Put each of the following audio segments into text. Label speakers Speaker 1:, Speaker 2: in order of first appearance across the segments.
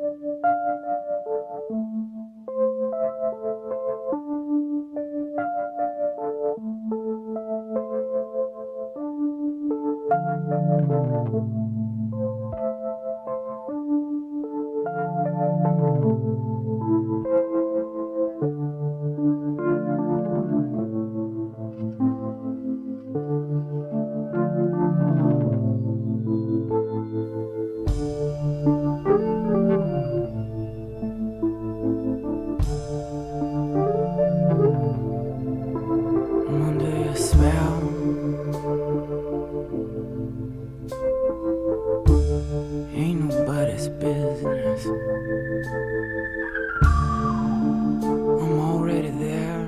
Speaker 1: Ain't nobody's business. I'm already there,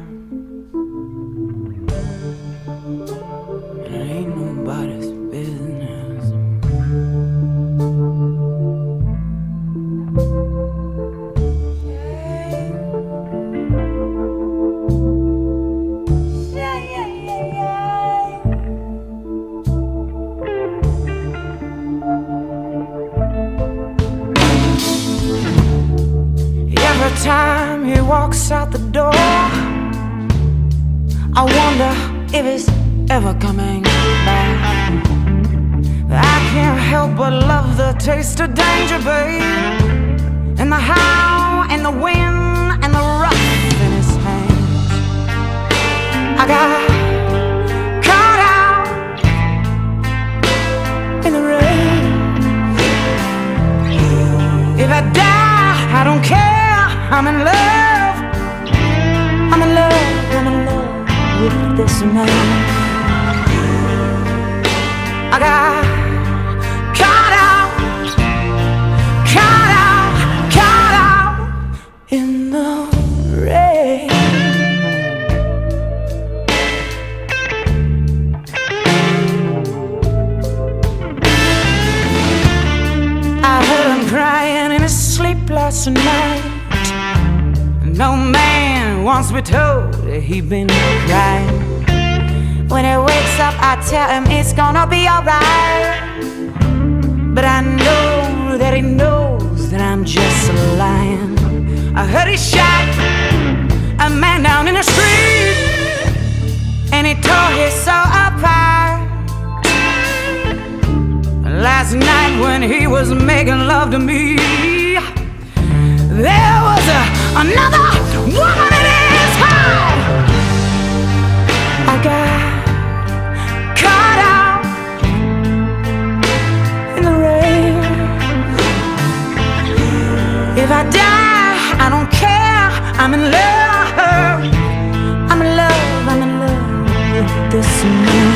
Speaker 1: and it ain't nobody's business. Every time he walks out the door, I wonder if he's ever coming back. I can't help but love the taste of danger, babe, and the how and the wind and the rough in his hands. I got caught out in the rain. If I die, I don't care. I'm in love, I'm in love, I'm in love with this man. I got caught out in the rain. I heard him crying in his sleep last night. No man wants to be told that he been crying. When he wakes up, I tell him it's gonna be alright. But I know that he knows that I'm just lying. I heard he shot a man down in the street, and he tore his soul apart. Last night when he was making love to me, there was another woman in his heart. I got caught out in the rain. If I die, I don't care. I'm in love. I'm in love. I'm in love with this man.